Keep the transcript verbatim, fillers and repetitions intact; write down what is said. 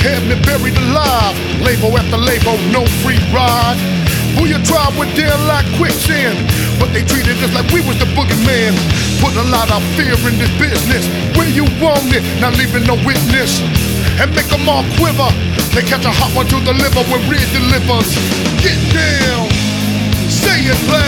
Had me buried alive, label after label, no free ride. Booyah tribe were down like quicksand, but they treated us like we was the boogeyman. Put a lot of fear in this business. Where you want it, not leaving no witness. And make them all quiver. They catch a hot one to the liver when Red delivers. Get down, say it loud.